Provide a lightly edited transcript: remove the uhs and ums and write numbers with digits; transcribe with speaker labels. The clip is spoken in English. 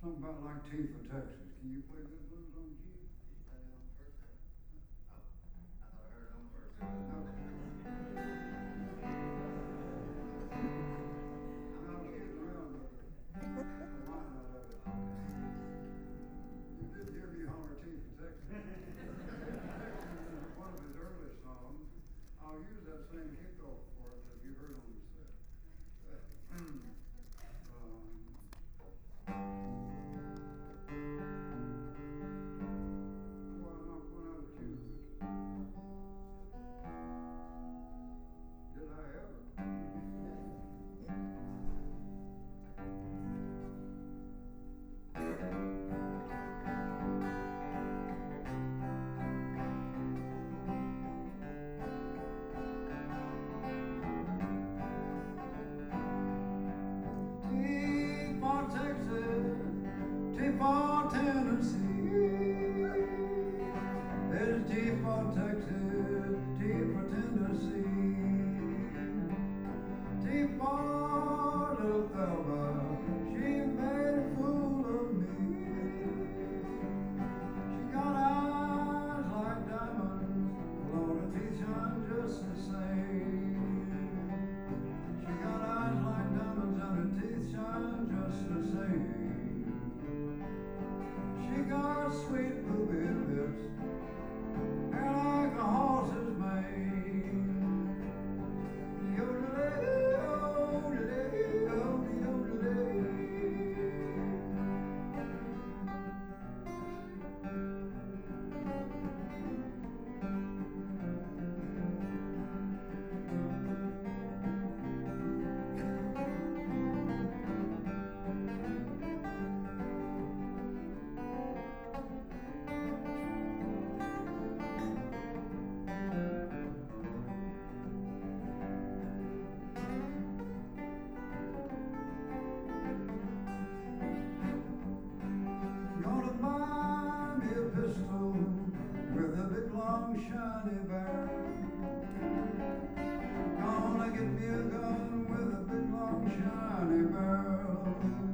Speaker 1: Something about like T for Texas. Can you play good blues on G?
Speaker 2: Did you play it on the first set? Oh, I thought I heard it on the first set.
Speaker 1: No. I was getting around with it. The line out of it. You did hear me holler T for Texas. One of his early songs. I'll use that same kickoff for it that you heard on the set. Why not one out of tune? Did I ever? T for Texas, T for Tennessee. There's T for Texas, T for Tennessee. T for little Thelma, she made a fool of me. She got eyes like diamonds, although her teeth shine just the same. She got eyes like diamonds and her teeth shine just the same. She got sweet ruby lips, hair like a horse's mane. Yodelay, yodelay, yodelay. Gonna buy me a pistol with a big long shiny barrel. Gonna get me a gun with a big long shiny barrel.